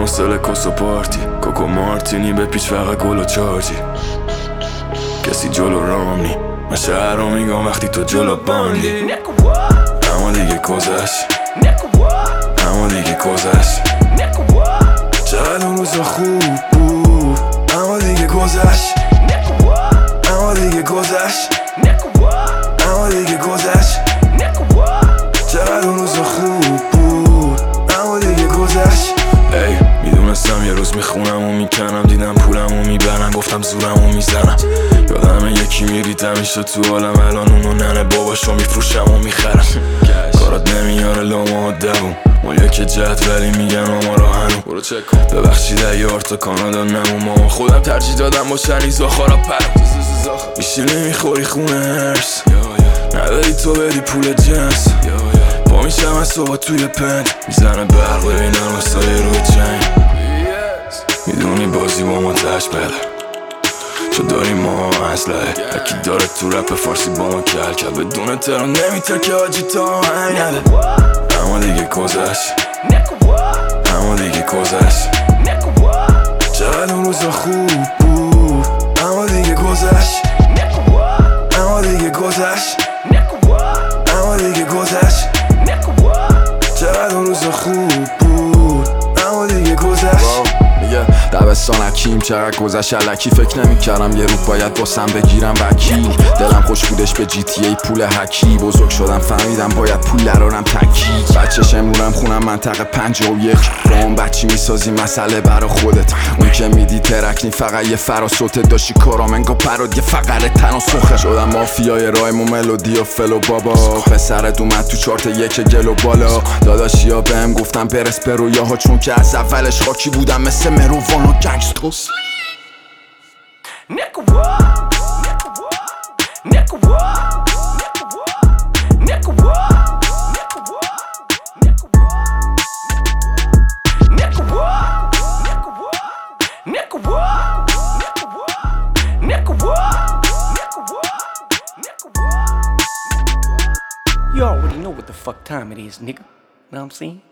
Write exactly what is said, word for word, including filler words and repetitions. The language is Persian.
حوصله کس و پارتی کوکو مارتینی به پیچ فقط گل و چارجی کسی جلو رام نی من شهر رو میگم وقتی تو جلو باندی اما دیگه گذشت اما دیگه گذشت چقدر اون روزا خوب بود اما دیگه گذشت اما دیگه گذشت اما دیگه گذشت چقدر اون روزا خوب بود اما دیگه گذشت ای میدونستم یه روز میخونم و میکنم دیدم پولم و میبرم گفتم زورم و میزنم یادم یکی میرید همیشه تو عالم الان اونو ننه باباشو میفروشم و میخرم کارات نمیاره لامه ها دوم مالیه که جد ولی میگن آما را هنو برو چک کن ببخشید ایار تا کانادا نمو ما خودم ترجیح دادم با شنیز آخارا پرم میشینی میخوری خونه هرس نداری تو بدی پول جنس با میشم از صبح توی پنج میزنه برق ببینم واسای روی جنگ میدونی بازی با ما تش بده تو داری ما اسلحه هرکی داره تو رپ فارسی با ما کل کل بدون تران نمیتر که آجی تا هنگ نده اما دیگه گذشت اما دیگه گذشت چقدر اون روزا خوب بود اما دیگه گذشت اما دیگه گذشت اما دیگه گذشت چقدر اون روزا خوب بود اما دیگه گذشت دبستان حکیم چقدر گذشت الکی فکر نمیکردم یه روز باید باسم بگیرم وکیل دلم خوش بودش به جی تی ای پول حکی بزرگ شدم فهمیدم باید پول درارم تکی بچه شمرونم خونم منطقه پنجاه و یک رام بچی میسازی مسئله برا خودت اون که میدی ترکنی فقط یه فراسوته داشتی کارام انگا پراد یه فقره تناسخه شدم مافیای رایم و ملودی و فلو بابا پسرت اومد تو چارت یک گل و بالا داداشی ها بهم گفتم برس به رویاها چون که از اولش خاکی بودم مثل مروان و گنگستوس You already know what the fuck time it is, nigga. Know what I'm saying?